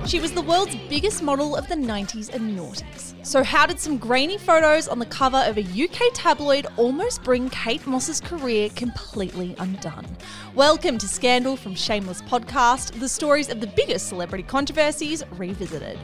She was the world's biggest model of the 90s and noughties. So how did some grainy photos on the cover of a UK tabloid almost bring Kate Moss's career completely undone? Welcome to Scandal from Shameless Podcast, the stories of the biggest celebrity controversies revisited.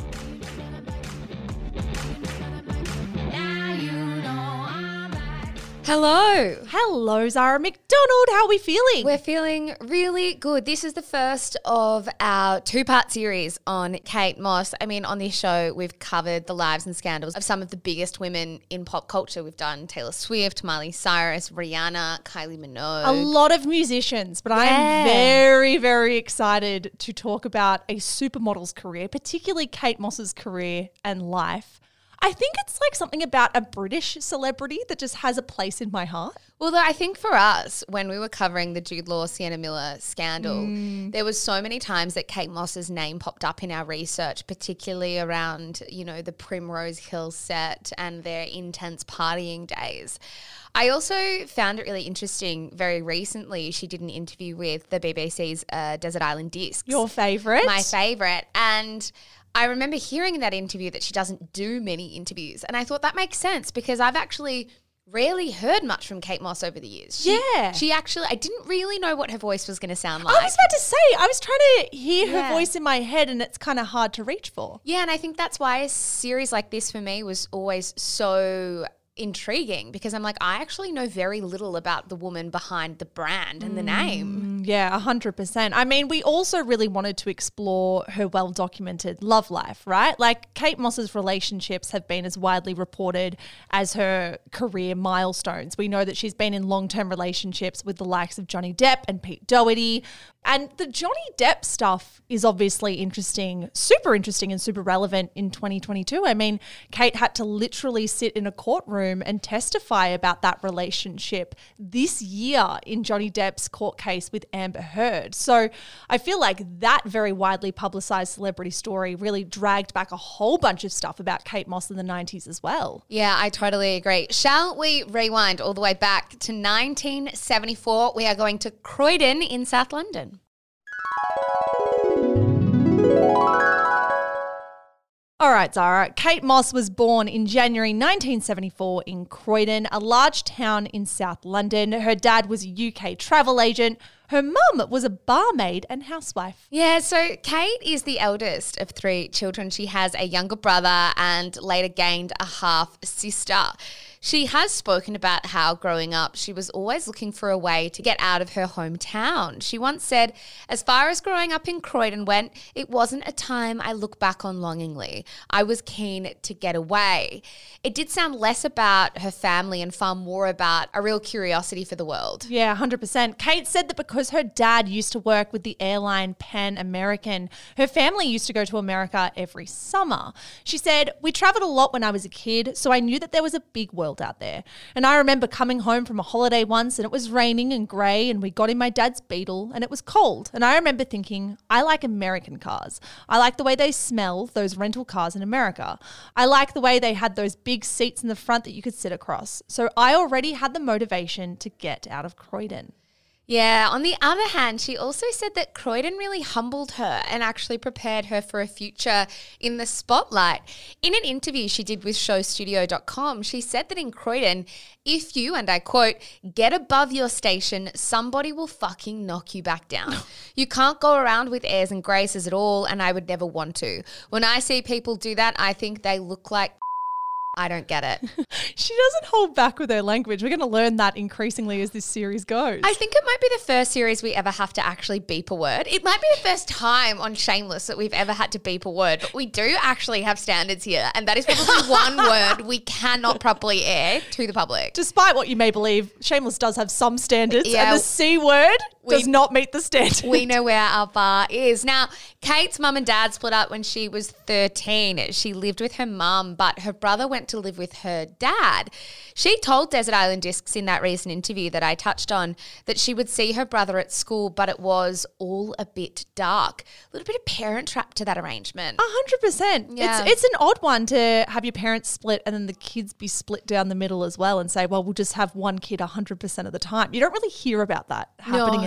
Hello, Zara McDonald. How are we feeling? We're feeling really good. This is the first of our two-part series on Kate Moss. I mean, on this show, we've covered the lives and scandals of some of the biggest women in pop culture. We've done Taylor Swift, Miley Cyrus, Rihanna, Kylie Minogue. A lot of musicians, but I am very, very excited to talk about a supermodel's career, particularly Kate Moss's career and life. I think it's like something about a British celebrity that just has a place in my heart. Well, I think for us, when we were covering the Jude Law, Sienna Miller scandal, there was so many times that Kate Moss's name popped up in our research, particularly around, you know, the Primrose Hill set and their intense partying days. I also found it really interesting. Very recently, she did an interview with the BBC's Desert Island Discs. Your favourite? My favourite. And I remember hearing in that interview that she doesn't do many interviews. And I thought that makes sense because I've actually rarely heard much from Kate Moss over the years. She actually, I didn't really know what her voice was going to sound like. I was about to say, I was trying to hear her voice in my head and it's kind of hard to reach for. Yeah, and I think that's why a series like this for me was always so intriguing because I'm like, I actually know very little about the woman behind the brand and the name. Yeah, 100%. I mean, we also really wanted to explore her well-documented love life, right? Like Kate Moss's relationships have been as widely reported as her career milestones. We know that she's been in long-term relationships with the likes of Johnny Depp and Pete Doherty. And the Johnny Depp stuff is obviously interesting, and super relevant in 2022. I mean, Kate had to literally sit in a courtroom and testify about that relationship this year in Johnny Depp's court case with Amber Heard. So I feel like that very widely publicized celebrity story really dragged back a whole bunch of stuff about Kate Moss in the 90s as well. Yeah, I totally agree. Shall we rewind all the way back to 1974? We are going to Croydon in South London. All right, Zara. Kate Moss was born in January 1974 in Croydon, a large town in South London. Her dad was a UK travel agent. Her mum was a barmaid and housewife. Yeah, so Kate is the eldest of three children. She has a younger brother and later gained a half sister. She has spoken about how growing up, she was always looking for a way to get out of her hometown. She once said, as far as growing up in Croydon went, it wasn't a time I look back on longingly. I was keen to get away. It did sound less about her family and far more about a real curiosity for the world. Yeah, 100%. Kate said that because her dad used to work with the airline Pan American, her family used to go to America every summer. She said, we traveled a lot when I was a kid, so I knew that there was a big world out there. And I remember coming home from a holiday once and it was raining and grey and we got in my dad's Beetle and it was cold. And I remember thinking, I like American cars. I like the way they smell, those rental cars in America. I like the way they had those big seats in the front that you could sit across. So I already had the motivation to get out of Croydon. Yeah, on the other hand, she also said that Croydon really humbled her and actually prepared her for a future in the spotlight. In an interview she did with showstudio.com, she said that in Croydon, if you, and I quote, get above your station, somebody will fucking knock you back down. You can't go around with airs and graces at all, and I would never want to. When I see people do that, I think they look like I don't get it. She doesn't hold back with her language. We're going to learn that increasingly as this series goes. I think it might be the first series we ever have to actually beep a word. It might be the first time on Shameless that we've ever had to beep a word, but we do actually have standards here, and that is probably one word we cannot properly air to the public. Despite what you may believe, Shameless does have some standards, and the C word does not meet the standard. We know where our bar is. Now, Kate's mum and dad split up when she was 13. She lived with her mum, but her brother went to live with her dad. She told Desert Island Discs in that recent interview that I touched on that she would see her brother at school, but it was all a bit dark. A little bit of parent trap to that arrangement. 100%. Yeah. It's an odd one to have your parents split and then the kids be split down the middle as well and say, well, we'll just have one kid 100% of the time. You don't really hear about that happening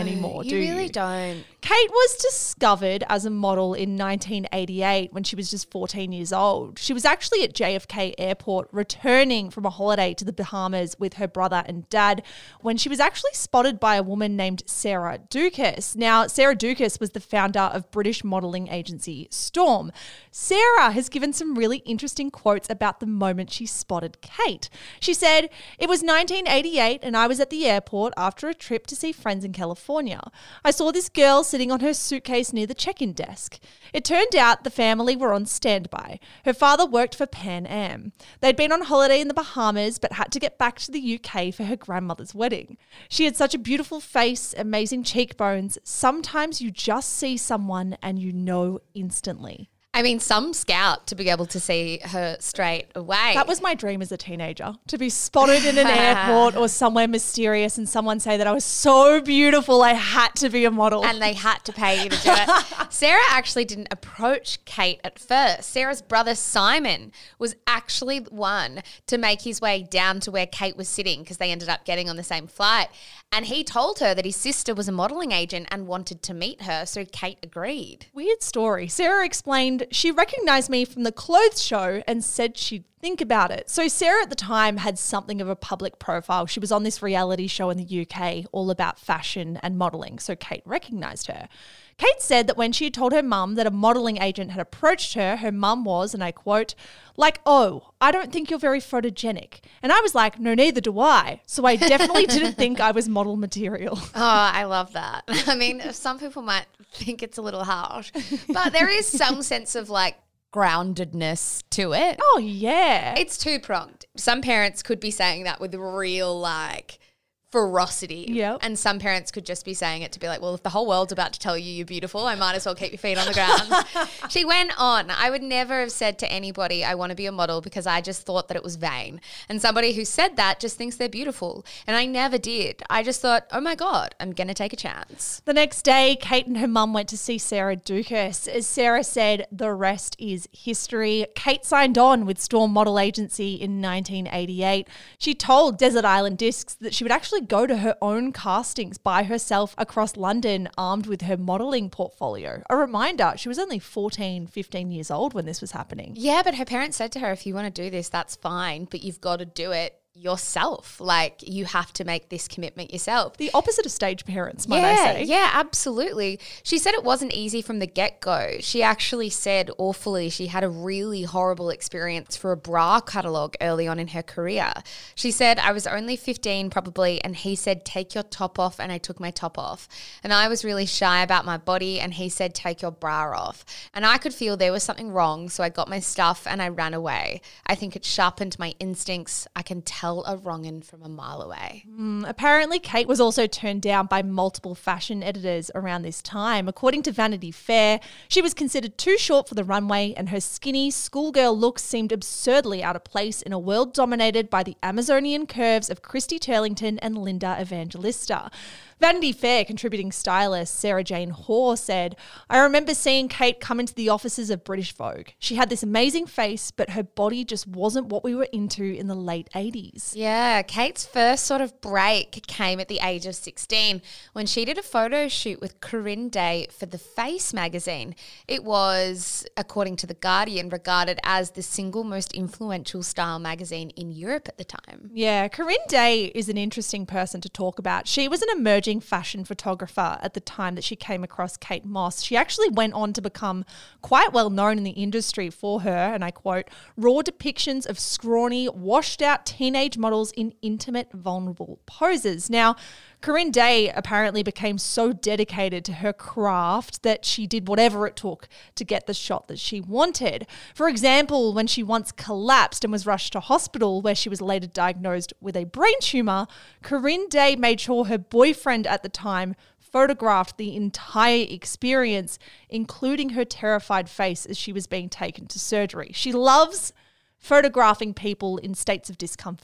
anymore, do you? You really don't. Kate was discovered as a model in 1988 when she was just 14 years old. She was actually at JFK Airport returning from a holiday to the Bahamas with her brother and dad when she was actually spotted by a woman named Sarah Dukas. Now, Sarah Dukas was the founder of British modelling agency Storm. Sarah has given some really interesting quotes about the moment she spotted Kate. She said, "It was 1988 and I was at the airport after a trip to see friends in California. I saw this girl sitting on her suitcase near the check-in desk. It turned out the family were on standby. Her father worked for Pan Am. They'd been on holiday in the Bahamas but had to get back to the UK for her grandmother's wedding. She had such a beautiful face, amazing cheekbones. Sometimes you just see someone and you know instantly." I mean, some scout to be able to see her straight away. That was my dream as a teenager, to be spotted in an airport or somewhere mysterious and someone say that I was so beautiful I had to be a model. And they had to pay you to do it. Sarah actually didn't approach Kate at first. Sarah's brother Simon was actually the one to make his way down to where Kate was sitting because they ended up getting on the same flight. And he told her that his sister was a modelling agent and wanted to meet her, so Kate agreed. Weird story. Sarah explained she recognised me from the clothes show and said she'd think about it. So Sarah at the time had something of a public profile. She was on this reality show in the UK all about fashion and modelling, so Kate recognised her. Kate said that when she had told her mum that a modelling agent had approached her, her mum was, and I quote, like, "Oh, I don't think you're very photogenic." And I was like, "No, neither do I." So I definitely didn't think I was model material. Oh, I love that. I mean, some people might think it's a little harsh, but there is some sense of like groundedness to it. Oh, yeah. It's two-pronged. Some parents could be saying that with real like ferocity. Yep. And some parents could just be saying it to be like, well, if the whole world's about to tell you you're beautiful, I might as well keep your feet on the ground. She went on. I would never have said to anybody, I want to be a model, because I just thought that it was vain. And somebody who said that just thinks they're beautiful. And I never did. I just thought, oh my God, I'm going to take a chance. The next day, Kate and her mum went to see Sarah Dukas. As Sarah said, the rest is history. Kate signed on with Storm Model Agency in 1988. She told Desert Island Discs that she would actually go to her own castings by herself across London armed with her modelling portfolio. A reminder, she was only 14, 15 years old when this was happening. Yeah, but her parents said to her, if you want to do this, that's fine, but you've got to do it yourself. Like, you have to make this commitment yourself. The opposite of stage parents, might I say. Yeah, absolutely. She said it wasn't easy from the get-go. She actually said awfully she had a really horrible experience for a bra catalogue early on in her career. She said, I was only 15 probably, and he said, take your top off, and I took my top off. And I was really shy about my body, and he said, take your bra off. And I could feel there was something wrong, so I got my stuff and I ran away. I think it sharpened my instincts. I can tell a wrong-un from a mile away. Apparently, Kate was also turned down by multiple fashion editors around this time. According to Vanity Fair, she was considered too short for the runway, and her skinny schoolgirl look seemed absurdly out of place in a world dominated by the Amazonian curves of Christy Turlington and Linda Evangelista. Vanity Fair contributing stylist Sarah Jane Hoare said, I remember seeing Kate come into the offices of British Vogue. She had this amazing face, but her body just wasn't what we were into in the late 80s. Yeah, Kate's first sort of break came at the age of 16 when she did a photo shoot with Corinne Day for The Face magazine. It was, according to The Guardian, regarded as the single most influential style magazine in Europe at the time. Yeah, Corinne Day is an interesting person to talk about. She was an emerging fashion photographer at the time that she came across Kate Moss. She actually went on to become quite well known in the industry for her, and I quote, raw depictions of scrawny, washed out teenage models in intimate, vulnerable poses. Now, Corinne Day apparently became so dedicated to her craft that she did whatever it took to get the shot that she wanted. For example, when she once collapsed and was rushed to hospital where she was later diagnosed with a brain tumour, Corinne Day made sure her boyfriend at the time photographed the entire experience, including her terrified face as she was being taken to surgery. She loves photographing people in states of discomfort.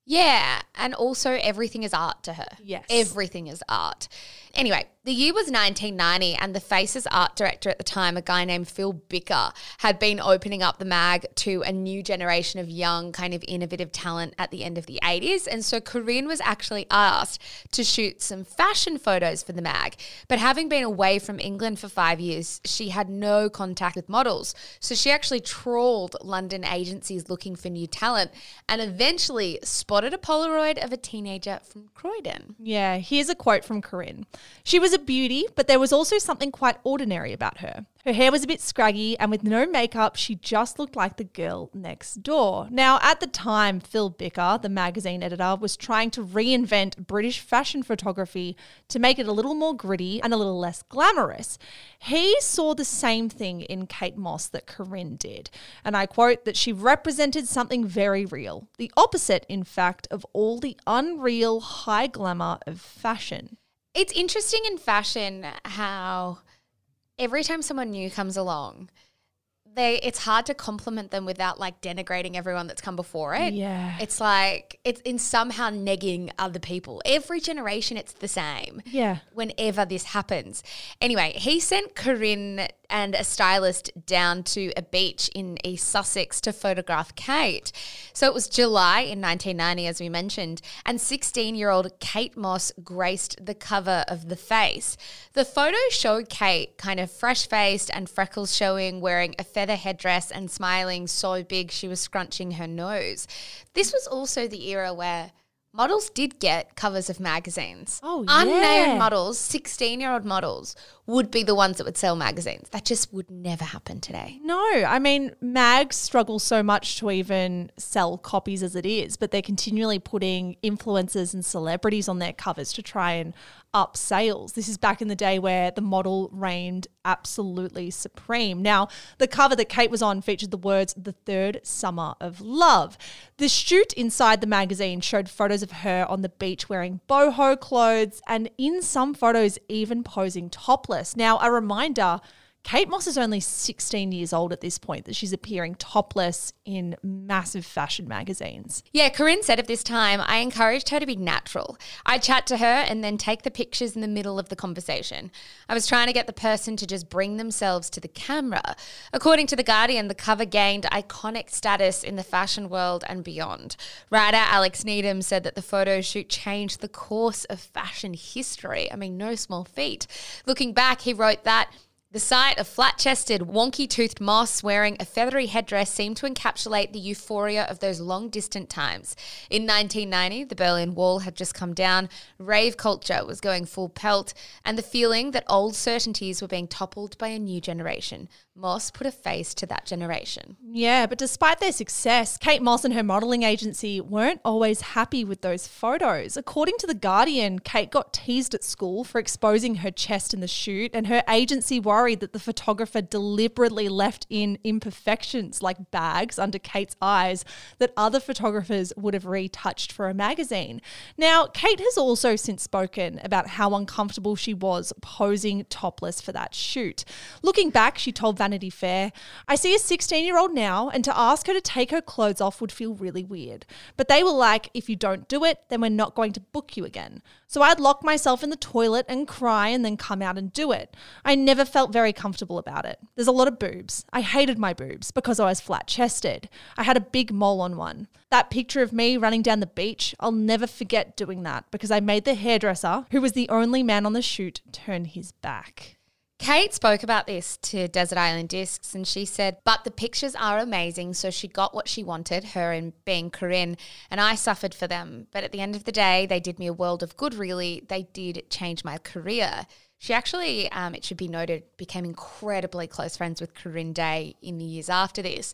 Yeah, and also everything is art to her. Yes. Everything is art. Anyway, the year was 1990 and the Faces art director at the time, a guy named Phil Bicker, had been opening up the mag to a new generation of young, kind of innovative talent at the end of the 80s. And so Corinne was actually asked to shoot some fashion photos for the mag. But having been away from England for 5 years, she had no contact with models. So she actually trawled London agencies looking for new talent and eventually spotted a Polaroid of a teenager from Croydon. Yeah, here's a quote from Corinne. She was a beauty, but there was also something quite ordinary about her. Her hair was a bit scraggy, and with no makeup, she just looked like the girl next door. Now, at the time, Phil Bicker, the magazine editor, was trying to reinvent British fashion photography to make it a little more gritty and a little less glamorous. He saw the same thing in Kate Moss that Corinne did. And I quote that she represented something very real. The opposite, in fact, of all the unreal high glamour of fashion. It's interesting in fashion how every time someone new comes along, it's hard to compliment them without like denigrating everyone that's come before it. Yeah. It's like it's in somehow negging other people. Every generation it's the same. Yeah. Whenever this happens. Anyway, he sent Corinne and a stylist down to a beach in East Sussex to photograph Kate. So it was July in 1990, as we mentioned, and 16-year-old Kate Moss graced the cover of The Face. The photo showed Kate kind of fresh-faced and freckles showing, wearing a feather headdress and smiling so big she was scrunching her nose. This was also the era where models did get covers of magazines. Oh, yeah. Unnamed models, 16-year-old models, would be the ones that would sell magazines. That just would never happen today. No, I mean, mags struggle so much to even sell copies as it is, but they're continually putting influencers and celebrities on their covers to try and up sales. This is back in the day where the model reigned absolutely supreme. Now, the cover that Kate was on featured the words, "The Third Summer of Love." The shoot inside the magazine showed photos of her on the beach wearing boho clothes and in some photos even posing topless. Now, a reminder, Kate Moss is only 16 years old at this point that she's appearing topless in massive fashion magazines. Yeah, Corinne said of this time, I encouraged her to be natural. I'd chat to her and then take the pictures in the middle of the conversation. I was trying to get the person to just bring themselves to the camera. According to The Guardian, the cover gained iconic status in the fashion world and beyond. Writer Alex Needham said that the photo shoot changed the course of fashion history. I mean, no small feat. Looking back, he wrote that the sight of flat-chested, wonky-toothed Moss wearing a feathery headdress seemed to encapsulate the euphoria of those long-distant times. In 1990, the Berlin Wall had just come down, rave culture was going full pelt, and the feeling that old certainties were being toppled by a new generation. Moss put a face to that generation. Yeah, but despite their success, Kate Moss and her modelling agency weren't always happy with those photos. According to The Guardian, Kate got teased at school for exposing her chest in the shoot, and her agency worried that the photographer deliberately left in imperfections like bags under Kate's eyes that other photographers would have retouched for a magazine. Now, Kate has also since spoken about how uncomfortable she was posing topless for that shoot. Looking back, she told Vanity Fair, I see a 16-year-old now, and to ask her to take her clothes off would feel really weird. But they were like, if you don't do it, then we're not going to book you again. So I'd lock myself in the toilet and cry and then come out and do it. I never felt very comfortable about it. There's a lot of boobs. I hated my boobs because I was flat-chested. I had a big mole on one. That picture of me running down the beach, I'll never forget doing that because I made the hairdresser, who was the only man on the shoot, turn his back. Kate spoke about this to Desert Island Discs and she said, but the pictures are amazing, so she got what she wanted, her and being Corinne, and I suffered for them. But at the end of the day, they did me a world of good, really. They did change my career. She actually, it should be noted, became incredibly close friends with Corinne Day in the years after this.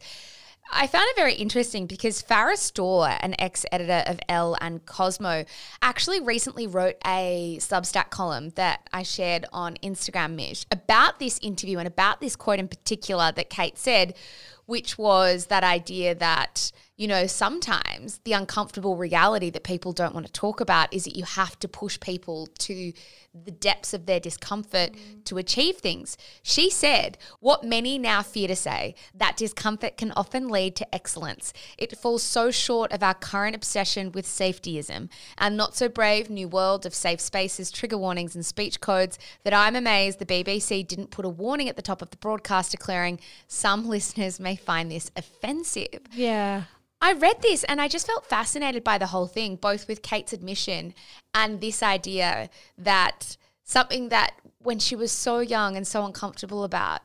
I found it very interesting because Farrah Storr, an ex-editor of Elle and Cosmo, actually recently wrote a Substack column that I shared on Instagram, Mish, about this interview and about this quote in particular that Kate said, which was that idea that, you know, sometimes the uncomfortable reality that people don't want to talk about is that you have to push people to the depths of their discomfort to achieve things. She said, what many now fear to say, that discomfort can often lead to excellence. It falls so short of our current obsession with safetyism and not so brave new world of safe spaces, trigger warnings and speech codes that I'm amazed the BBC didn't put a warning at the top of the broadcast declaring some listeners may find this offensive. Yeah. I read this and I just felt fascinated by the whole thing, both with Kate's admission and this idea that something that when she was so young and so uncomfortable about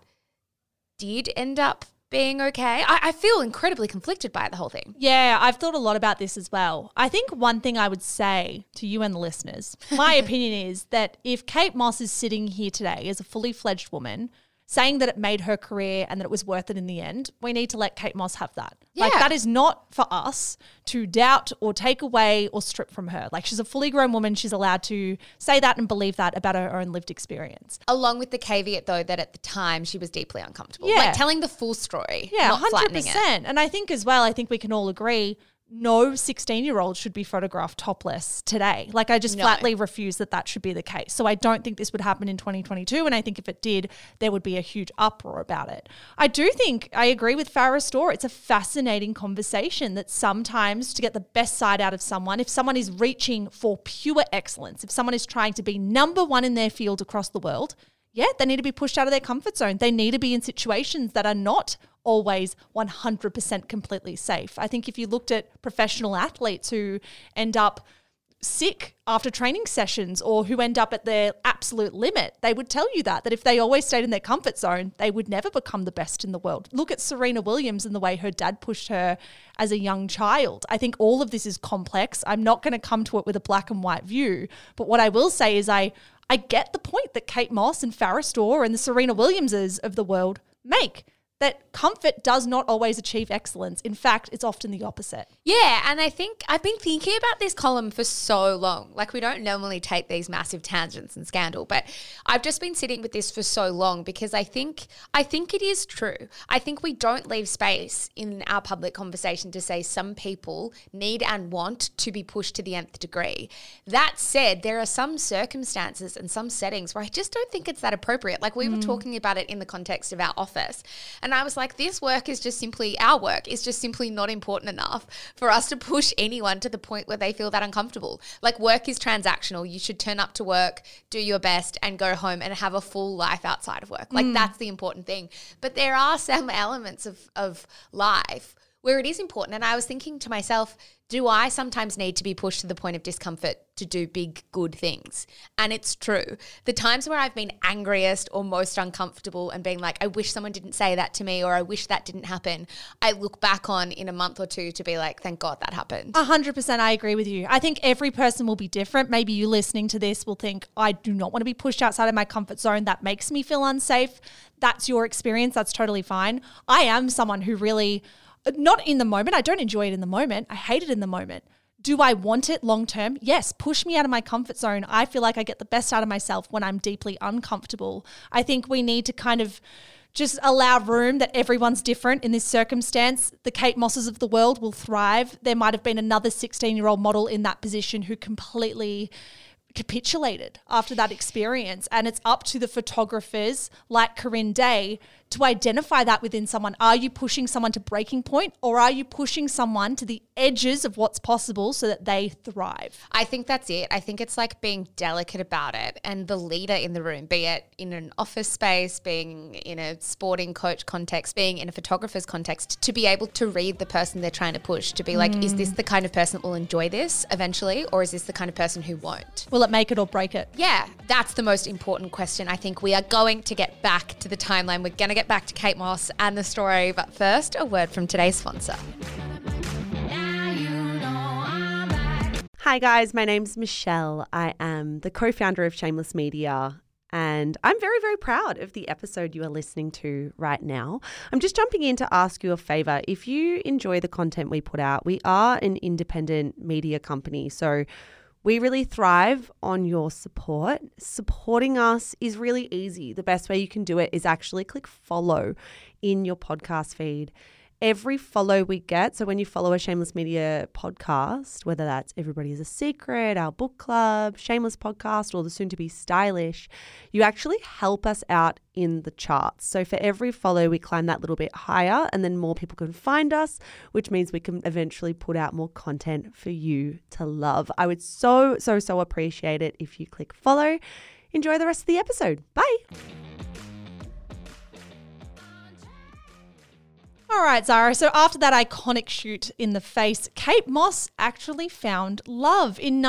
did end up being okay. I feel incredibly conflicted by the whole thing. Yeah, I've thought a lot about this as well. I think one thing I would say to you and the listeners, my opinion is that if Kate Moss is sitting here today as a fully fledged woman saying that it made her career and that it was worth it in the end, we need to let Kate Moss have that. Yeah. Like, that is not for us to doubt or take away or strip from her. Like, she's a fully grown woman. She's allowed to say that and believe that about her own lived experience. Along with the caveat, though, that at the time she was deeply uncomfortable. Yeah. Like telling the full story, Yeah, not 100%. flattening it. And I think as well, I think we can all agree, no 16-year-old should be photographed topless today. Like, I just flatly refuse that should be the case. So I don't think this would happen in 2022. And I think if it did, there would be a huge uproar about it. I do think, I agree with Farrah Storr, it's a fascinating conversation that sometimes to get the best side out of someone, if someone is reaching for pure excellence, if someone is trying to be number one in their field across the world, yeah, they need to be pushed out of their comfort zone. They need to be in situations that are not always 100% completely safe. I think if you looked at professional athletes who end up sick after training sessions or who end up at their absolute limit, they would tell you that if they always stayed in their comfort zone, they would never become the best in the world. Look at Serena Williams and the way her dad pushed her as a young child. I think all of this is complex. I'm not going to come to it with a black and white view, but what I will say is I get the point that Kate Moss and Farrah Storr and the Serena Williamses of the world make, that comfort does not always achieve excellence. In fact, it's often the opposite. Yeah, and I think I've been thinking about this column for so long. Like, we don't normally take these massive tangents and scandal, but I've just been sitting with this for so long because I think it is true. I think we don't leave space in our public conversation to say some people need and want to be pushed to the nth degree. That said, there are some circumstances and some settings where I just don't think it's that appropriate. Like, we were talking about it in the context of our office. And I was like, this work is just simply, our work is just simply not important enough for us to push anyone to the point where they feel that uncomfortable. Like, work is transactional. You should turn up to work, do your best and go home and have a full life outside of work. Like, that's the important thing. But there are some elements of life where it is important. And I was thinking to myself, do I sometimes need to be pushed to the point of discomfort to do big, good things? And it's true. The times where I've been angriest or most uncomfortable and being like, I wish someone didn't say that to me or I wish that didn't happen, I look back on in a month or two to be like, thank God that happened. 100%, I agree with you. I think every person will be different. Maybe you listening to this will think, I do not want to be pushed outside of my comfort zone. That makes me feel unsafe. That's your experience. That's totally fine. I am someone who really... not in the moment. I don't enjoy it in the moment. I hate it in the moment. Do I want it long term? Yes. Push me out of my comfort zone. I feel like I get the best out of myself when I'm deeply uncomfortable. I think we need to kind of just allow room that everyone's different in this circumstance. The Kate Mosses of the world will thrive. There might have been another 16-year-old model in that position who completely capitulated after that experience. And it's up to the photographers like Corinne Day to identify that within someone. Are you pushing someone to breaking point or are you pushing someone to the edges of what's possible so that they thrive? I think that's it. I think it's like being delicate about it and the leader in the room, be it in an office space, being in a sporting coach context, being in a photographer's context, to be able to read the person they're trying to push, to be like, is this the kind of person that will enjoy this eventually or is this the kind of person who won't? Will it make it or break it? Yeah, that's the most important question. I think we are going to get back to the timeline. We're going to get back to Kate Moss and the story. But first, a word from today's sponsor. Hi guys, my name's Michelle. I am the co-founder of Shameless Media and I'm very, very proud of the episode you are listening to right now. I'm just jumping in to ask you a favor. If you enjoy the content we put out, we are an independent media company, so We really thrive on your support. Supporting us is really easy. The best way you can do it is actually click follow in your podcast feed. Every follow we get, so when you follow a Shameless Media podcast, whether that's Everybody is a Secret, our book club, Shameless Podcast, or the soon-to-be Stylish, you actually help us out in the charts. So for every follow, we climb that little bit higher, and then more people can find us, which means we can eventually put out more content for you to love. I would so appreciate it if you click follow. Enjoy the rest of the episode. Bye. All right, Zara. So after that iconic shoot in the face, Kate Moss actually found love. In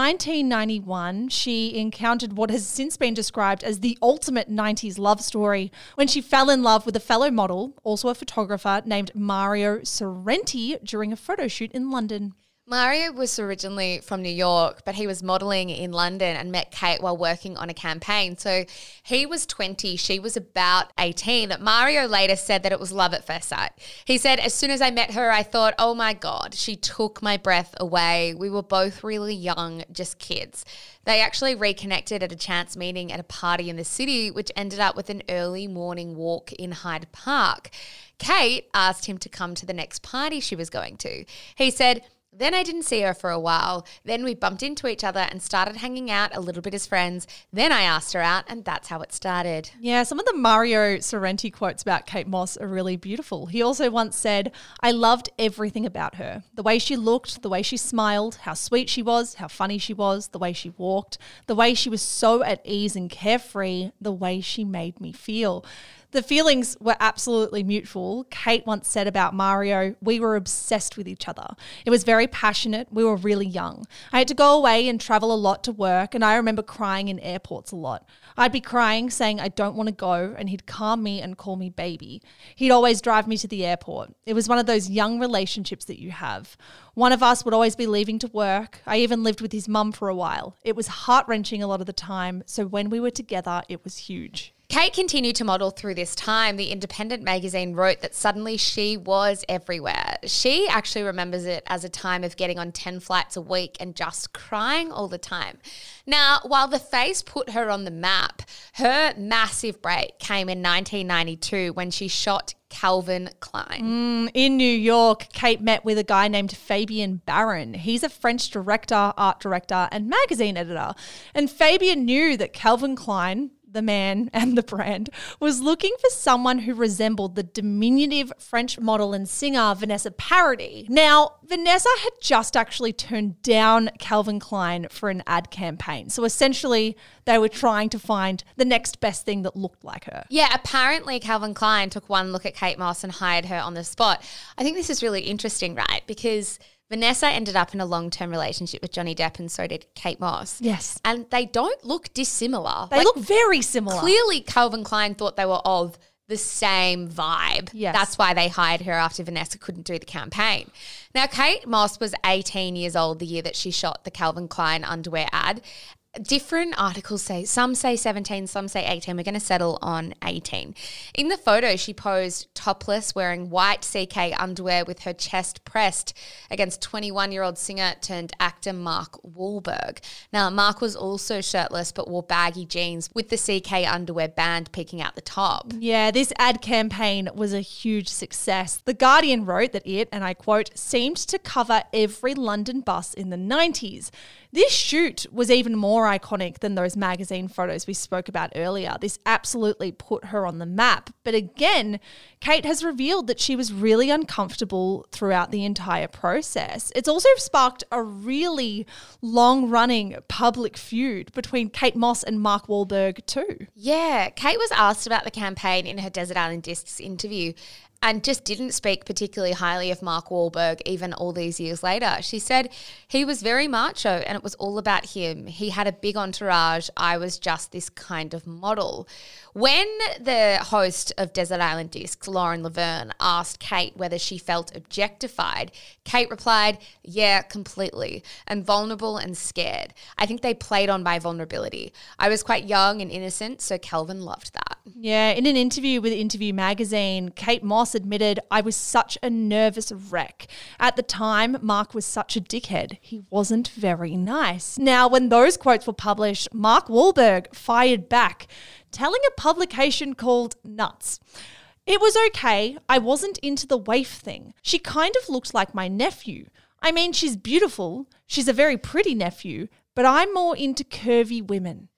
1991, she encountered what has since been described as the ultimate 90s love story when she fell in love with a fellow model, also a photographer, named Mario Sorrenti during a photo shoot in London. Mario was originally from New York, but he was modelling in London and met Kate while working on a campaign. So he was 20, she was about 18. Mario later said that it was love at first sight. He said, as soon as I met her, I thought, oh my God, she took my breath away. We were both really young, just kids. They actually reconnected at a chance meeting at a party in the city, which ended up with an early morning walk in Hyde Park. Kate asked him to come to the next party she was going to. He said, then I didn't see her for a while. Then we bumped into each other and started hanging out a little bit as friends. Then I asked her out and that's how it started. Yeah, some of the Mario Sorrenti quotes about Kate Moss are really beautiful. He also once said, I loved everything about her. The way she looked, the way she smiled, how sweet she was, how funny she was, the way she walked, the way she was so at ease and carefree, the way she made me feel. The feelings were absolutely mutual. Kate once said about Mario, we were obsessed with each other. It was very passionate. We were really young. I had to go away and travel a lot to work, and I remember crying in airports a lot. I'd be crying, saying I don't want to go, and he'd calm me and call me baby. He'd always drive me to the airport. It was one of those young relationships that you have. One of us would always be leaving to work. I even lived with his mum for a while. It was heart-wrenching a lot of the time, so when we were together, it was huge. Kate continued to model through this time. The Independent magazine wrote that suddenly she was everywhere. She actually remembers it as a time of getting on 10 flights a week and just crying all the time. Now, while the face put her on the map, her massive break came in 1992 when she shot Calvin Klein. In New York, Kate met with a guy named Fabien Baron. He's a French director, art director, and magazine editor. And Fabien knew that Calvin Klein, the man and the brand, was looking for someone who resembled the diminutive French model and singer Vanessa Paradis. Now, Vanessa had just actually turned down Calvin Klein for an ad campaign. So essentially, they were trying to find the next best thing that looked like her. Yeah, apparently Calvin Klein took one look at Kate Moss and hired her on the spot. I think this is really interesting, right? Because Vanessa ended up in a long-term relationship with Johnny Depp and so did Kate Moss. Yes. And they don't look dissimilar. They look very similar. Clearly, Calvin Klein thought they were of the same vibe. Yes. That's why they hired her after Vanessa couldn't do the campaign. Now, Kate Moss was 18 years old the year that she shot the Calvin Klein underwear ad. Different articles say, some say 17, some say 18. We're going to settle on 18. In the photo, she posed topless, wearing white CK underwear with her chest pressed against 21-year-old singer turned actor Mark Wahlberg. Now, Mark was also shirtless but wore baggy jeans with the CK underwear band peeking out the top. Yeah, this ad campaign was a huge success. The Guardian wrote that it, and I quote, seemed to cover every London bus in the 90s. This shoot was even more iconic than those magazine photos we spoke about earlier. This absolutely put her on the map. But again, Kate has revealed that she was really uncomfortable throughout the entire process. It's also sparked a really long-running public feud between Kate Moss and Mark Wahlberg too. Yeah, Kate was asked about the campaign in her Desert Island Discs interview and just didn't speak particularly highly of Mark Wahlberg even all these years later. She said, he was very macho and it was all about him. He had a big entourage. I was just this kind of model. When the host of Desert Island Discs, Lauren Laverne, asked Kate whether she felt objectified, Kate replied, yeah, completely, and vulnerable and scared. I think they played on my vulnerability. I was quite young and innocent, so Calvin loved that. Yeah, in an interview with Interview magazine, Kate Moss Moss admitted, "I was such a nervous wreck. At the time, Mark was such a dickhead. He wasn't very nice." Now, when those quotes were published, Mark Wahlberg fired back, telling a publication called Nuts, "It was okay. I wasn't into the waif thing. She kind of looked like my nephew. I mean, she's beautiful. She's a very pretty nephew, but I'm more into curvy women."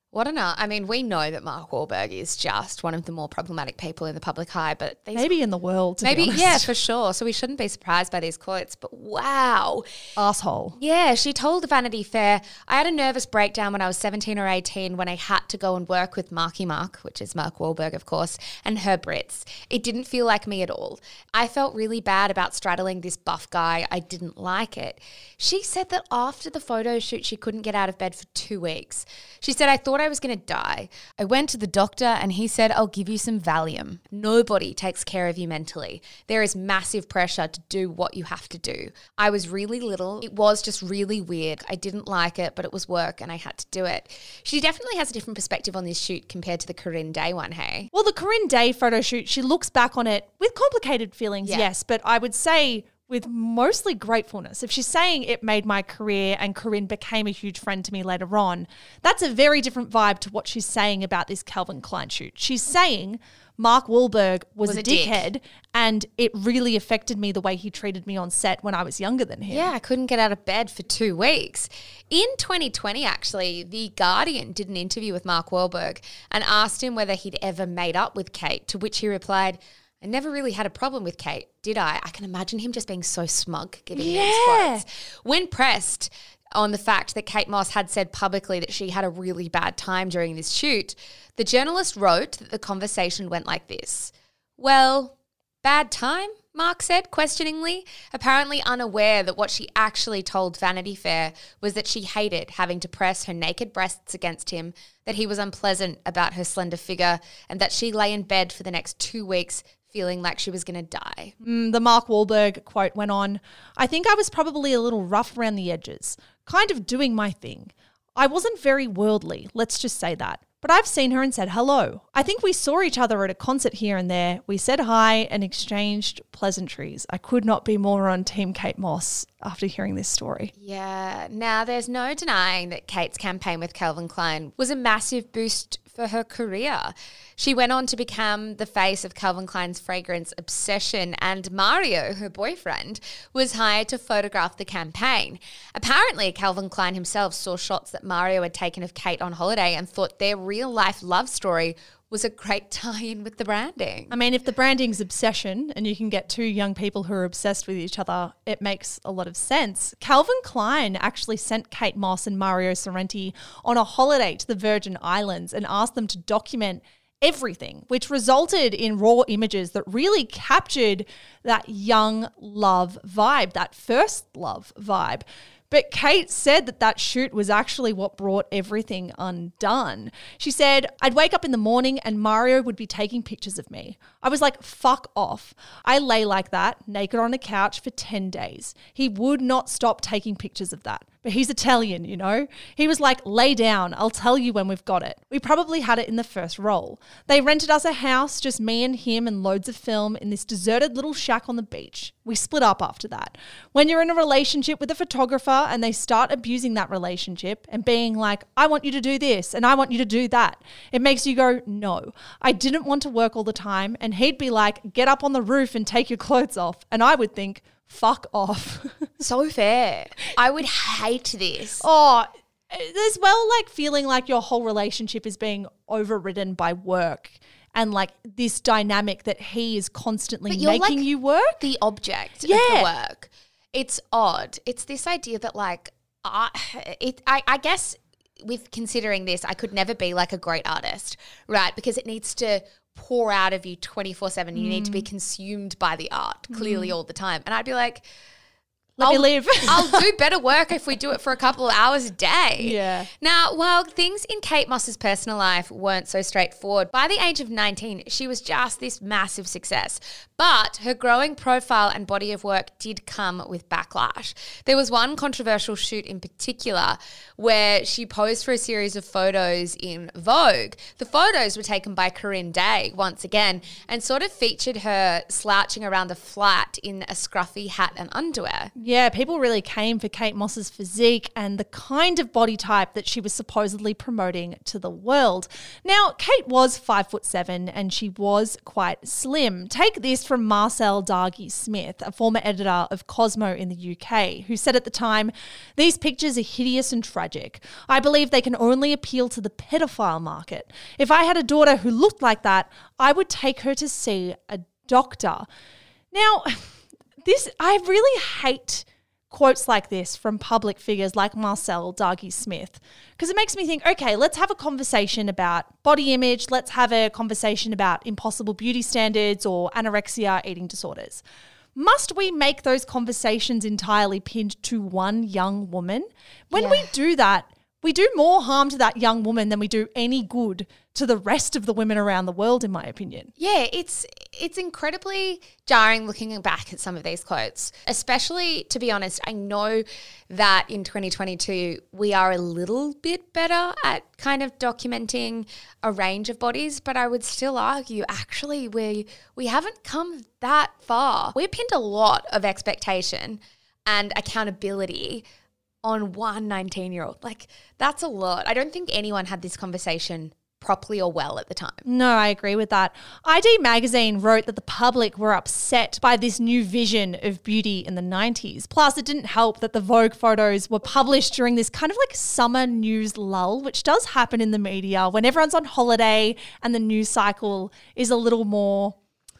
I mean, we know that Mark Wahlberg is just one of the more problematic people in the public eye, but maybe in the world, to be honest. Yeah, for sure. So we shouldn't be surprised by these quotes, but wow. Asshole. Yeah, she told Vanity Fair, "I had a nervous breakdown when I was 17 or 18 when I had to go and work with Marky Mark," which is Mark Wahlberg, of course, "and her Brits. It didn't feel like me at all. I felt really bad about straddling this buff guy. I didn't like it." She said that after the photo shoot, she couldn't get out of bed for 2 weeks. She said, "I thought I was going to die. I went to the doctor and he said, 'I'll give you some Valium.' Nobody takes care of you mentally. There is massive pressure to do what you have to do. I was really little. It was just really weird. I didn't like it, but it was work and I had to do it." She definitely has a different perspective on this shoot compared to the Corinne Day one, hey? Well, the Corinne Day photo shoot, she looks back on it with complicated feelings, yes, but I would say with mostly gratefulness. If she's saying it made my career and Corinne became a huge friend to me later on, that's a very different vibe to what she's saying about this Calvin Klein shoot. She's saying Mark Wahlberg was a dickhead and it really affected me the way he treated me on set when I was younger than him. Yeah, I couldn't get out of bed for 2 weeks. In 2020, actually, The Guardian did an interview with Mark Wahlberg and asked him whether he'd ever made up with Kate, to which he replied, "I never really had a problem with Kate, did I?" I can imagine him just being so smug giving these quotes. When pressed on the fact that Kate Moss had said publicly that she had a really bad time during this shoot, the journalist wrote that the conversation went like this. "Well, bad time?" Mark said questioningly, apparently unaware that what she actually told Vanity Fair was that she hated having to press her naked breasts against him, that he was unpleasant about her slender figure, and that she lay in bed for the next 2 weeks feeling like she was going to die. The Mark Wahlberg quote went on, "I think I was probably a little rough around the edges, kind of doing my thing. I wasn't very worldly, let's just say that. But I've seen her and said hello. I think we saw each other at a concert here and there. We said hi and exchanged pleasantries." I could not be more on Team Kate Moss after hearing this story. Yeah. Now, there's no denying that Kate's campaign with Calvin Klein was a massive boost for her career. She went on to become the face of Calvin Klein's fragrance obsession, and Mario, her boyfriend, was hired to photograph the campaign. Apparently, Calvin Klein himself saw shots that Mario had taken of Kate on holiday and thought their real-life love story was a great tie-in with the branding. I mean, if the branding's obsession and you can get two young people who are obsessed with each other, it makes a lot of sense. Calvin Klein actually sent Kate Moss and Mario Sorrenti on a holiday to the Virgin Islands and asked them to document everything, which resulted in raw images that really captured that young love vibe, that first love vibe. But Kate said that shoot was actually what brought everything undone. She said, "I'd wake up in the morning and Mario would be taking pictures of me. I was like, fuck off. I lay like that, naked on a couch for 10 days. He would not stop taking pictures of that. But he's Italian, you know? He was like, lay down, I'll tell you when we've got it. We probably had it in the first roll. They rented us a house, just me and him and loads of film in this deserted little shack on the beach. We split up after that. When you're in a relationship with a photographer and they start abusing that relationship and being like, I want you to do this and I want you to do that, it makes you go, no, I didn't want to work all the time. And he'd be like, get up on the roof and take your clothes off. And I would think, fuck off." So fair. I would hate this. Oh, as well, like feeling like your whole relationship is being overridden by work and like this dynamic that he is constantly making like you work. The object of the work. It's odd. It's this idea that like, I guess with considering this, I could never be like a great artist, right? Because it needs to pour out of you 24/7. You need to be consumed by the art clearly all the time. And I'd be like, Let me live. I'll do better work if we do it for a couple of hours a day. Yeah. Now, while things in Kate Moss's personal life weren't so straightforward, by the age of 19, she was just this massive success. But her growing profile and body of work did come with backlash. There was one controversial shoot in particular where she posed for a series of photos in Vogue. The photos were taken by Corinne Day once again and sort of featured her slouching around the flat in a scruffy hat and underwear. Yeah, people really came for Kate Moss's physique and the kind of body type that she was supposedly promoting to the world. Now, Kate was 5'7" and she was quite slim. Take this from Marcel Dargy-Smith, a former editor of Cosmo in the UK, who said at the time, "These pictures are hideous and tragic. I believe they can only appeal to the pedophile market. If I had a daughter who looked like that, I would take her to see a doctor." Now, I really hate quotes like this from public figures like Marcel Dargy-Smith, because it makes me think, okay, let's have a conversation about body image. Let's have a conversation about impossible beauty standards or anorexia, eating disorders. Must we make those conversations entirely pinned to one young woman? When we do that, we do more harm to that young woman than we do any good to the rest of the women around the world, in my opinion. Yeah, it's incredibly jarring looking back at some of these quotes, especially, to be honest, I know that in 2022 we are a little bit better at kind of documenting a range of bodies, but I would still argue actually we haven't come that far. We pinned a lot of expectation and accountability on one 19-year-old. Like, that's a lot. I don't think anyone had this conversation properly or well at the time. No, I agree with that. ID Magazine wrote that the public were upset by this new vision of beauty in the 90s. Plus, it didn't help that the Vogue photos were published during this kind of like summer news lull, which does happen in the media when everyone's on holiday and the news cycle is a little more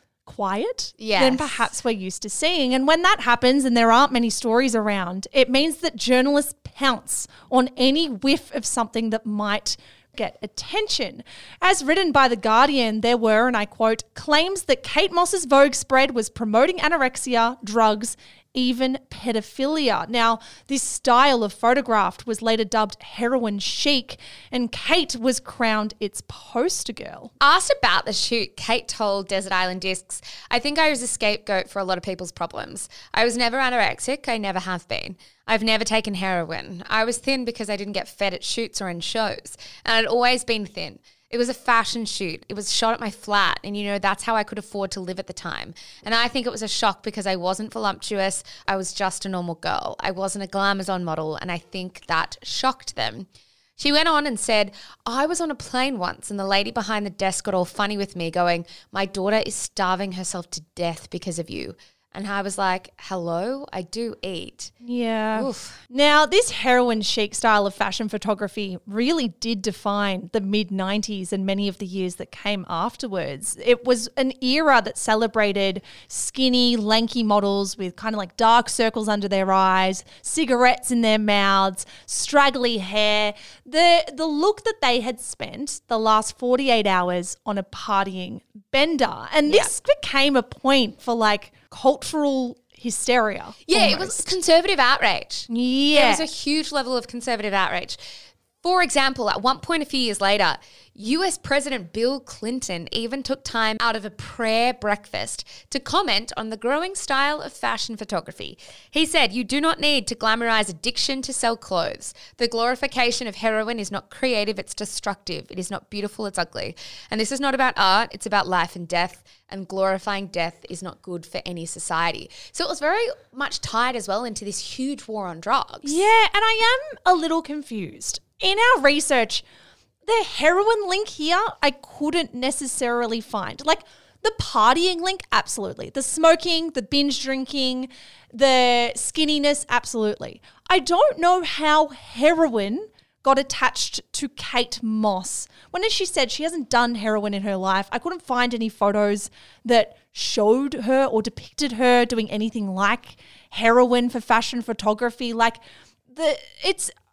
quiet than perhaps we're used to seeing. And when that happens and there aren't many stories around, it means that journalists pounce on any whiff of something that might get attention. As written by The Guardian, there were, and I quote, claims that Kate Moss's Vogue spread was promoting anorexia, drugs, even pedophilia. Now, this style of photograph was later dubbed heroin chic, and Kate was crowned its poster girl. Asked about the shoot, Kate told Desert Island Discs, "I think I was a scapegoat for a lot of people's problems. I was never anorexic. I never have been. I've never taken heroin. I was thin because I didn't get fed at shoots or in shows, and I'd always been thin. It was a fashion shoot. It was shot at my flat, and that's how I could afford to live at the time. And I think it was a shock because I wasn't voluptuous. I was just a normal girl. I wasn't a Glamazon model, and I think that shocked them." She went on and said, "I was on a plane once and the lady behind the desk got all funny with me going, 'My daughter is starving herself to death because of you.' And I was like, hello, I do eat." Yeah. Oof. Now, this heroin chic style of fashion photography really did define the mid-90s and many of the years that came afterwards. It was an era that celebrated skinny, lanky models with kind of like dark circles under their eyes, cigarettes in their mouths, straggly hair. The look that they had spent the last 48 hours on a partying bender. And this became a point for like cultural hysteria. Yeah, almost. It was conservative outrage. Yeah. There was a huge level of conservative outrage. For example, at one point a few years later, US President Bill Clinton even took time out of a prayer breakfast to comment on the growing style of fashion photography. He said, "You do not need to glamorize addiction to sell clothes. The glorification of heroin is not creative, it's destructive. It is not beautiful, it's ugly. And this is not about art, it's about life and death. And glorifying death is not good for any society." So it was very much tied as well into this huge war on drugs. Yeah, and I am a little confused. In our research, the heroin link here, I couldn't necessarily find. Like the partying link, absolutely. The smoking, the binge drinking, the skinniness, absolutely. I don't know how heroin got attached to Kate Moss. When as she said she hasn't done heroin in her life, I couldn't find any photos that showed her or depicted her doing anything like heroin for fashion photography. Like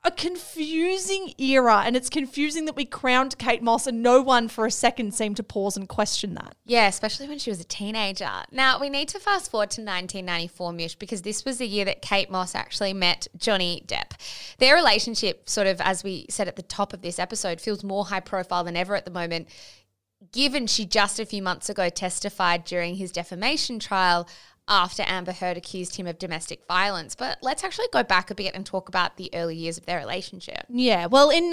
a confusing era, and it's confusing that we crowned Kate Moss and no one for a second seemed to pause and question that. Yeah, especially when she was a teenager. Now, we need to fast forward to 1994, Mish, because this was the year that Kate Moss actually met Johnny Depp. Their relationship, sort of, as we said at the top of this episode, feels more high profile than ever at the moment, given she just a few months ago testified during his defamation trial after Amber Heard accused him of domestic violence. But let's actually go back a bit and talk about the early years of their relationship. Yeah, well, in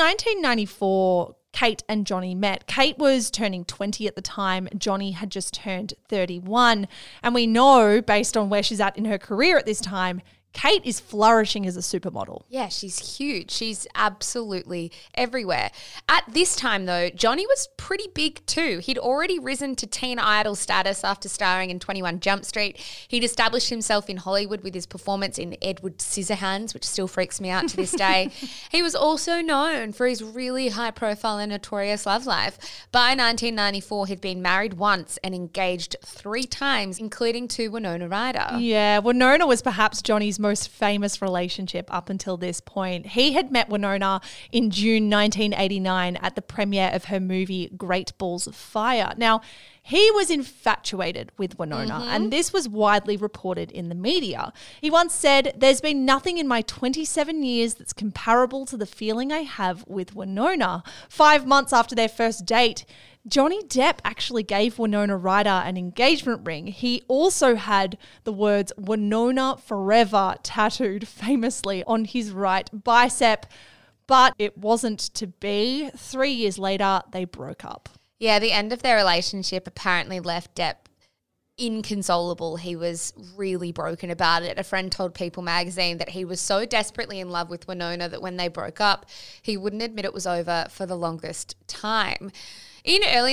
1994, Kate and Johnny met. Kate was turning 20 at the time. Johnny had just turned 31. And we know, based on where she's at in her career at this time, Kate is flourishing as a supermodel. Yeah, she's huge. She's absolutely everywhere. At this time, though, Johnny was pretty big too. He'd already risen to teen idol status after starring in 21 Jump Street. He'd established himself in Hollywood with his performance in Edward Scissorhands, which still freaks me out to this day. He was also known for his really high-profile and notorious love life. By 1994, he'd been married once and engaged 3 times, including to Winona Ryder. Yeah, Winona was perhaps Johnny's most famous relationship up until this point. He had met Winona in June 1989 at the premiere of her movie Great Balls of Fire. Now, he was infatuated with Winona, and this was widely reported in the media. He once said, "There's been nothing in my 27 years that's comparable to the feeling I have with Winona." 5 months after their first date, Johnny Depp actually gave Winona Ryder an engagement ring. He also had the words "Winona Forever" tattooed famously on his right bicep, but it wasn't to be. 3 years later, they broke up. Yeah, the end of their relationship apparently left Depp inconsolable. He was really broken about it. A friend told People magazine that he was so desperately in love with Winona that when they broke up, he wouldn't admit it was over for the longest time. In early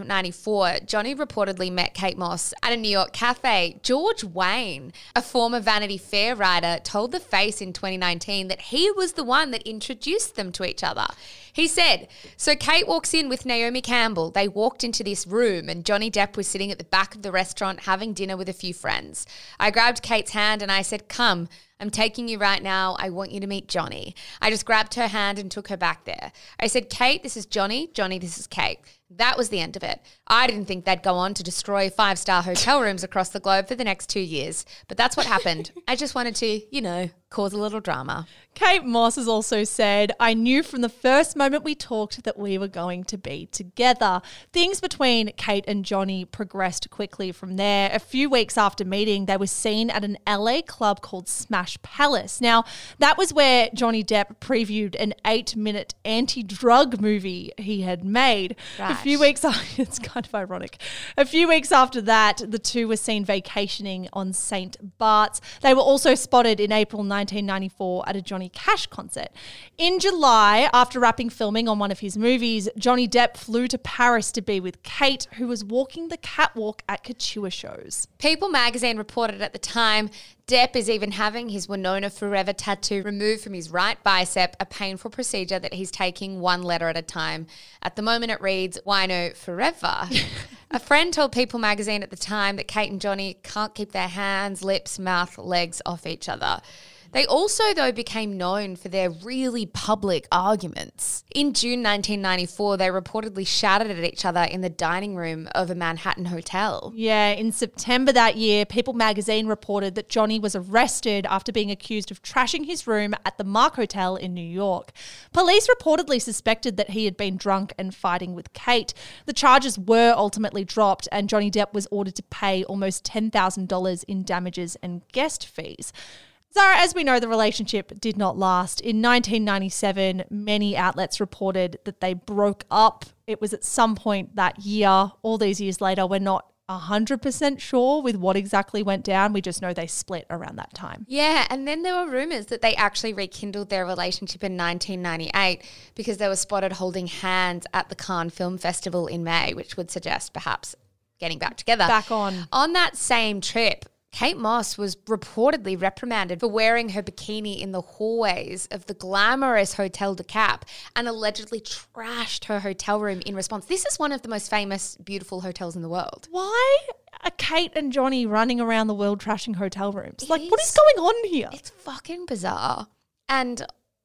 1994, Johnny reportedly met Kate Moss at a New York cafe. George Wayne, a former Vanity Fair writer, told The Face in 2019 that he was the one that introduced them to each other. He said, "So Kate walks in with Naomi Campbell. They walked into this room and Johnny Depp was sitting at the back of the restaurant having dinner with a few friends. I grabbed Kate's hand and I said, 'Come, I'm taking you right now. I want you to meet Johnny.' I just grabbed her hand and took her back there. I said, 'Kate, this is Johnny. Johnny, this is Kate.' That was the end of it. I didn't think they'd go on to destroy 5-star hotel rooms across the globe for the next 2 years. But that's what happened. I just wanted to, cause a little drama." Kate Moss has also said, "I knew from the first moment we talked that we were going to be together." Things between Kate and Johnny progressed quickly from there. A few weeks after meeting, they were seen at an LA club called Smash Palace. Now, that was where Johnny Depp previewed an 8-minute anti-drug movie he had made. Right. A few weeks after, it's kind of ironic. A few weeks after that, the two were seen vacationing on St. Bart's. They were also spotted in April 1994 at a Johnny Cash concert. In July, after wrapping filming on one of his movies, Johnny Depp flew to Paris to be with Kate, who was walking the catwalk at couture shows. People magazine reported at the time, Depp is even having his Winona Forever tattoo removed from his right bicep, a painful procedure that he's taking one letter at a time. At the moment it reads, "Wino Forever." A friend told People magazine at the time that Kate and Johnny can't keep their hands, lips, mouth, legs off each other. They also, though, became known for their really public arguments. In June 1994, they reportedly shouted at each other in the dining room of a Manhattan hotel. Yeah, in September that year, People magazine reported that Johnny was arrested after being accused of trashing his room at the Mark Hotel in New York. Police reportedly suspected that he had been drunk and fighting with Kate. The charges were ultimately dropped and Johnny Depp was ordered to pay almost $10,000 in damages and guest fees. Zara, as we know, the relationship did not last. In 1997, many outlets reported that they broke up. It was at some point that year. All these years later, we're not 100% sure with what exactly went down. We just know they split around that time. Yeah, and then there were rumours that they actually rekindled their relationship in 1998 because they were spotted holding hands at the Cannes Film Festival in May, which would suggest perhaps getting back together. Back on. On that same trip, Kate Moss was reportedly reprimanded for wearing her bikini in the hallways of the glamorous Hotel de Cap and allegedly trashed her hotel room in response. This is one of the most famous, beautiful hotels in the world. Why are Kate and Johnny running around the world trashing hotel rooms? What is going on here? It's fucking bizarre. And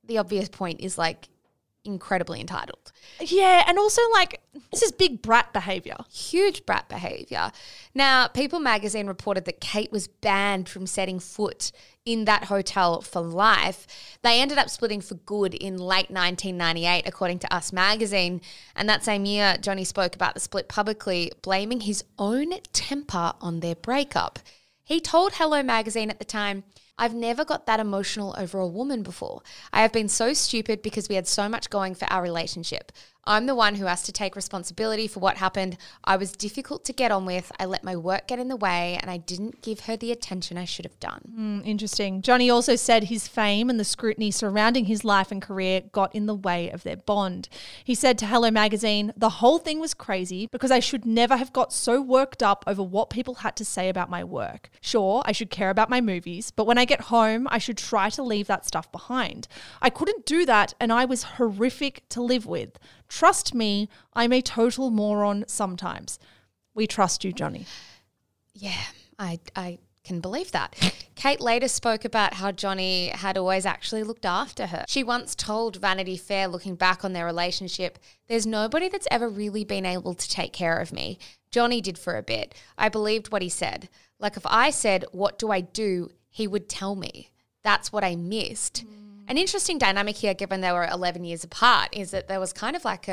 the obvious point is like incredibly entitled. Yeah, and also like this is big brat behavior. Huge brat behavior. Now, People magazine reported that Kate was banned from setting foot in that hotel for life. They ended up splitting for good in late 1998, according to Us magazine. And that same year, Johnny spoke about the split publicly, blaming his own temper on their breakup. He told Hello magazine at the time, "I've never got that emotional over a woman before. I have been so stupid because we had so much going for our relationship. I'm the one who has to take responsibility for what happened. I was difficult to get on with. I let my work get in the way and I didn't give her the attention I should have done." Interesting. Johnny also said his fame and the scrutiny surrounding his life and career got in the way of their bond. He said to Hello magazine, "The whole thing was crazy because I should never have got so worked up over what people had to say about my work. Sure, I should care about my movies, but when I get home, I should try to leave that stuff behind. I couldn't do that and I was horrific to live with. Trust me, I'm a total moron sometimes." We trust you, Johnny. Yeah, I can believe that. Kate later spoke about how Johnny had always actually looked after her. She once told Vanity Fair, looking back on their relationship, "There's nobody that's ever really been able to take care of me. Johnny did for a bit. I believed what he said. Like if I said, 'What do I do?' he would tell me. That's what I missed." An interesting dynamic here, given they were 11 years apart, is that there was kind of like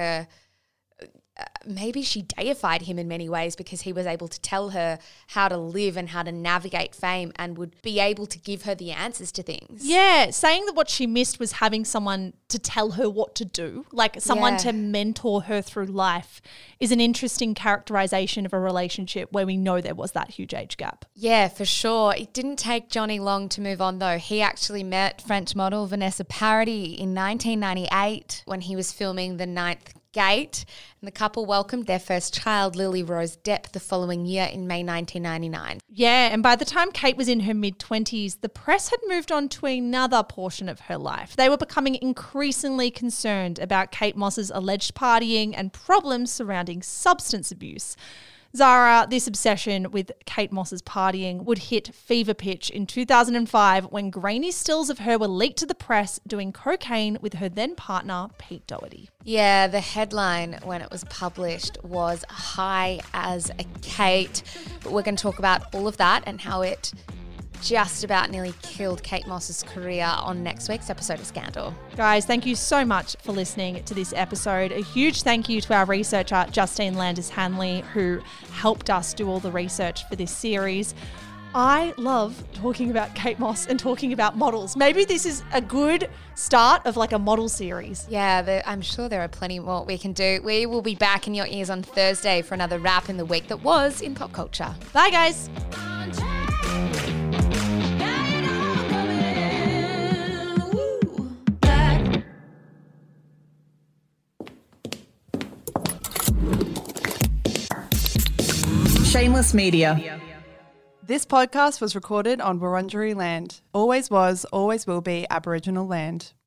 maybe she deified him in many ways because he was able to tell her how to live and how to navigate fame and would be able to give her the answers to things. Yeah, saying that what she missed was having someone to tell her what to do, like someone to mentor her through life, is an interesting characterization of a relationship where we know there was that huge age gap. Yeah, for sure. It didn't take Johnny long to move on though. He actually met French model Vanessa Paradis in 1998 when he was filming The Ninth Gate, and the couple welcomed their first child, Lily Rose Depp, the following year in May 1999. Yeah, and by the time Kate was in her mid-20s, the press had moved on to another portion of her life. They were becoming increasingly concerned about Kate Moss's alleged partying and problems surrounding substance abuse. Zara, this obsession with Kate Moss's partying would hit fever pitch in 2005 when grainy stills of her were leaked to the press doing cocaine with her then partner, Pete Doherty. Yeah, the headline when it was published was high as a Kate. But we're going to talk about all of that and how it just about nearly killed Kate Moss's career on next week's episode of Scandal. Guys, thank you so much for listening to this episode. A huge thank you to our researcher, Justine Landis-Hanley, who helped us do all the research for this series. I love talking about Kate Moss and talking about models. Maybe this is a good start of like a model series. Yeah, I'm sure there are plenty more we can do. We will be back in your ears on Thursday for another wrap in the week that was in pop culture. Bye, guys. Shameless Media. This podcast was recorded on Wurundjeri land. Always was, always will be Aboriginal land.